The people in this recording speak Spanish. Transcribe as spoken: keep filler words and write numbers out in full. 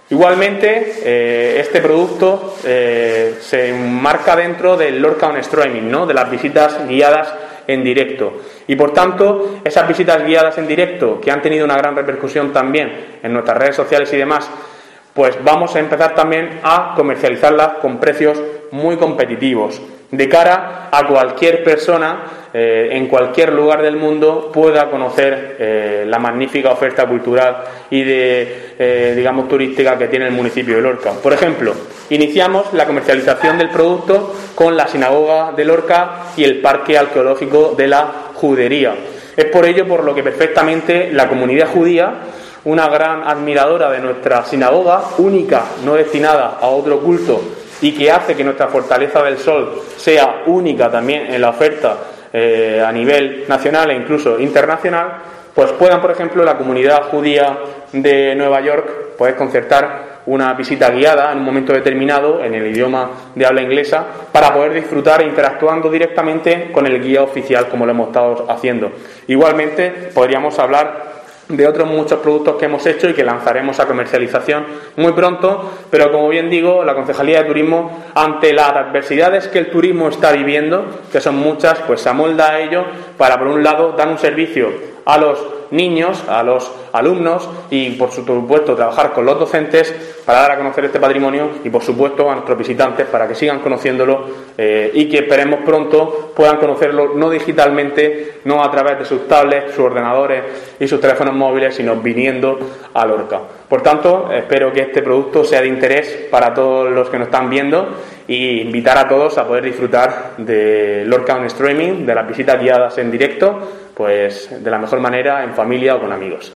Igualmente, eh, este producto eh, se enmarca dentro del Lorca on Streaming, ¿no?, de las visitas guiadas en directo. Y por tanto, esas visitas guiadas en directo, que han tenido una gran repercusión también en nuestras redes sociales y demás, pues vamos a empezar también a comercializarlas con precios muy competitivos, de cara a cualquier persona eh, en cualquier lugar del mundo pueda conocer eh, la magnífica oferta cultural y de, eh, digamos, turística que tiene el municipio de Lorca. Por ejemplo, iniciamos la comercialización del producto con la sinagoga de Lorca y el parque arqueológico de la Judería. Es por ello por lo que perfectamente la comunidad judía, una gran admiradora de nuestra sinagoga, única, no destinada a otro culto, y que hace que nuestra Fortaleza del Sol sea única también en la oferta eh, a nivel nacional e incluso internacional, pues puedan, por ejemplo, la comunidad judía de Nueva York pues concertar una visita guiada en un momento determinado en el idioma de habla inglesa para poder disfrutar interactuando directamente con el guía oficial, como lo hemos estado haciendo. Igualmente podríamos hablar de otros muchos productos que hemos hecho y que lanzaremos a comercialización muy pronto, pero como bien digo, la Concejalía de Turismo, ante las adversidades que el turismo está viviendo, que son muchas, pues se amolda a ello para, por un lado, dar un servicio a los niños, a los alumnos y, por supuesto, trabajar con los docentes para dar a conocer este patrimonio y, por supuesto, a nuestros visitantes para que sigan conociéndolo eh, y que esperemos pronto puedan conocerlo no digitalmente, no a través de sus tablets, sus ordenadores y sus teléfonos móviles, sino viniendo a Lorca. Por tanto, espero que este producto sea de interés para todos los que nos están viendo y invitar a todos a poder disfrutar de Lorca on Streaming, de las visitas guiadas en directo, pues de la mejor manera, en familia o con amigos.